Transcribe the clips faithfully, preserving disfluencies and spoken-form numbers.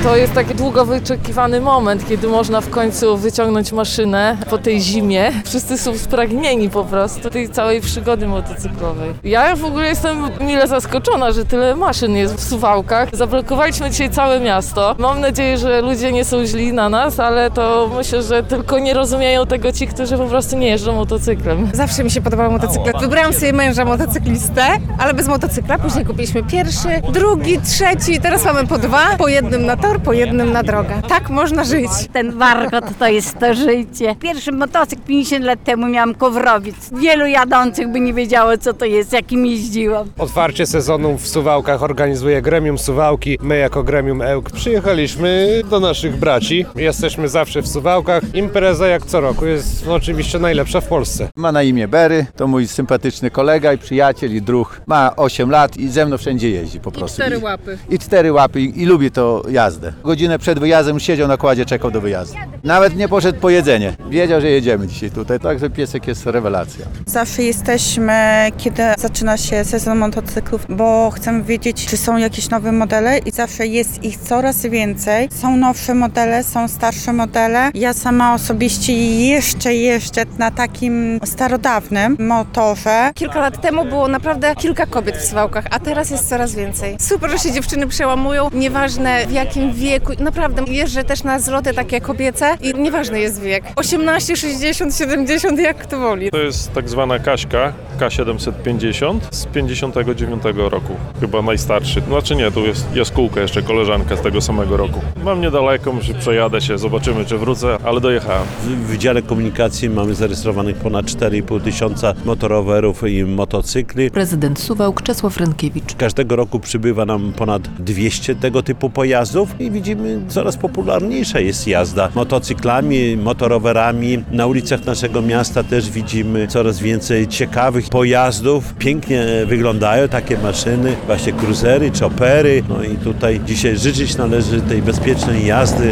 To jest taki długo wyczekiwany moment, kiedy można w końcu wyciągnąć maszynę po tej zimie. Wszyscy są spragnieni po prostu tej całej przygody motocyklowej. Ja w ogóle jestem mile zaskoczona, że tyle maszyn jest w Suwałkach. Zablokowaliśmy dzisiaj całe miasto. Mam nadzieję, że ludzie nie są źli na nas, ale to myślę, że tylko nie rozumieją tego ci, którzy po prostu nie jeżdżą motocyklem. Zawsze mi się podobały motocykle. Wybrałam sobie męża motocyklistę, ale bez motocykla. Później kupiliśmy pierwszy, drugi, trzeci. Teraz mamy po dwa. Po jednym na tor, po jednym na drogę. Tak można żyć. Ten warkot to jest to życie. Pierwszy motocykl pięćdziesiąt lat temu miałam Kowrowiec. Wielu jadących by nie wiedziało, co to jest, jakim jeździłam. Otwarcie sezonu w Suwałkach organizuje Gremium Suwałki. My jako Gremium Ełk przyjechaliśmy do naszych braci. Jesteśmy zawsze w Suwałkach. Impreza jak co roku jest no, oczywiście najlepsza w Polsce. Ma na imię Berry, to mój sympatyczny kolega i przyjaciel i druh. Ma osiem lat i ze mną wszędzie jeździ po prostu. I cztery łapy. I, i cztery łapy i, i lubi to jazdę. Godzinę przed wyjazdem siedział na kładzie, czekał do wyjazdu. Nawet nie poszedł po jedzenie. Wiedział, że jedziemy dzisiaj tutaj, także piesek jest rewelacja. Zawsze jesteśmy, kiedy zaczyna się sezon motocyklów, bo chcemy wiedzieć, czy są jakieś nowe modele i zawsze jest ich coraz więcej. Są nowsze modele, są starsze modele. Ja sama osobiście jeszcze jeszcze na takim starodawnym motorze. Kilka lat temu było naprawdę kilka kobiet w Suwałkach, a teraz jest coraz więcej. Super, że się dziewczyny przełamują, nieważne w jakim wieku. Naprawdę jeżdżę też na zloty takie kobiece i nieważny jest wiek. osiemnaście, sześćdziesiąt, siedemdziesiąt, jak kto woli. To jest tak zwana Kaśka, K siedemset pięćdziesiąt z pięćdziesiątego dziewiątego roku. Chyba najstarszy. Znaczy nie, tu jest jaskółka jeszcze, koleżanka z tego samego roku. Mam niedaleko, że przejadę się, zobaczymy czy wrócę, ale dojechałem. W Wydziale Komunikacji mamy zarejestrowanych ponad cztery i pół tysiąca motorowerów i motocykli. Prezydent Suwałk Czesław Rynkiewicz. Każdego roku przybywa nam ponad dwieście tego typu pojazdów i widzimy, coraz popularniejsza jest jazda motocyklami, motorowerami. Na ulicach naszego miasta też widzimy coraz więcej ciekawych pojazdów. Pięknie wyglądają takie maszyny, właśnie cruisery, choppery. No i tutaj dzisiaj życzyć należy tej bezpiecznej jazdy.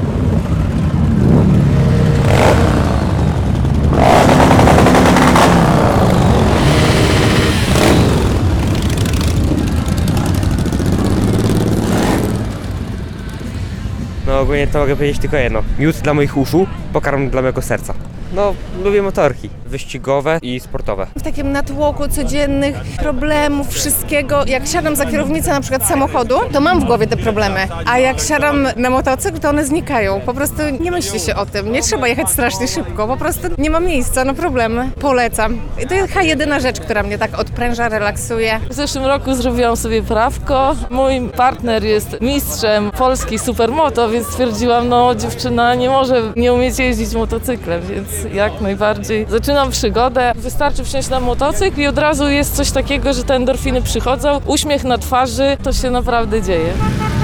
No ogólnie to mogę powiedzieć tylko jedno. Miód dla moich uszu, pokarm dla mojego serca. No, lubię motorki. Wyścigowe i sportowe. W takim natłoku codziennych problemów, wszystkiego. Jak siadam za kierownicę na przykład samochodu, to mam w głowie te problemy. A jak siadam na motocykl, to one znikają. Po prostu nie myśli się o tym. Nie trzeba jechać strasznie szybko. Po prostu nie ma miejsca na problemy. Polecam. I to jest chyba jedyna rzecz, która mnie tak odpręża, relaksuje. W zeszłym roku zrobiłam sobie prawko. Mój partner jest mistrzem Polski Supermoto, więc stwierdziłam, no dziewczyna nie może nie umieć jeździć motocyklem, więc jak najbardziej. Zaczynam przygodę. Wystarczy wsiąść na motocykl i od razu jest coś takiego, że te endorfiny przychodzą. Uśmiech na twarzy, to się naprawdę dzieje.